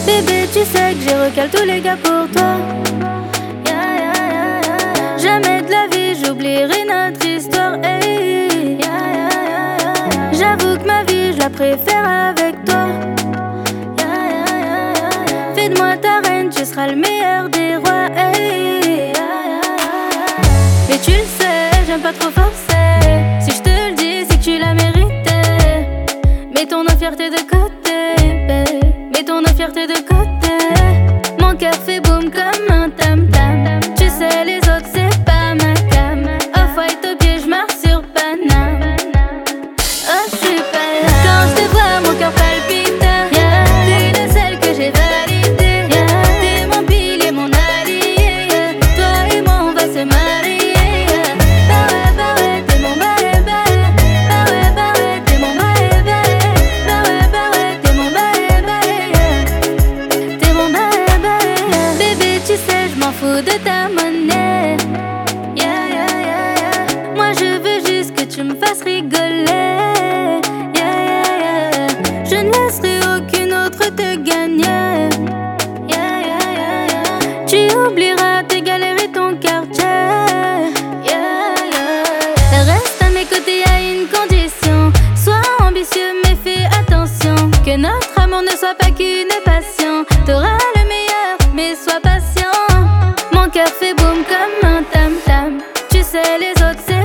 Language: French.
Bébé, tu sais que j'ai recalé tous les gars pour toi. Jamais de la vie j'oublierai notre histoire. Hey. J'avoue que ma vie je la préfère avec toi. Fais de moi ta reine, tu seras le meilleur des rois. Hey. Mais tu le sais, j'aime pas trop forcer. Si je te le dis, c'est que tu l'as mérité. Mets ton fierté de côté, babe. Mets ton fierté de côté. Mon cœur fait boum comme un tam-tam. Tu sais les autres c'est pas ma cam. Off-white au pied, je marche sur Paname. Oh, je suis pas là. Quand je te vois, mon cœur palpite. T'es le seul que j'ai validé. T'es mon pilier, mon allié. Toi et moi, on va se marier. Bah ouais, t'es mon bae-bae. Bah ouais, t'es mon bae-bae. Bah ouais, t'es mon bae-bae. T'es mon bae-bae. Bébé, tu sais, je m'en fous de ta monnaie. Moi, je veux juste que tu me fasses rigoler. Je ne laisserai aucune autre te gagner. Tu oublieras tes galères et ton quartier. Reste à mes côtés à une condition. Sois ambitieux mais fais attention. Que notre amour ne soit pas qu'une passion. T'auras le meilleur mais sois patient. Mon cœur fait boum comme un tam-tam. Tu sais les autres c'est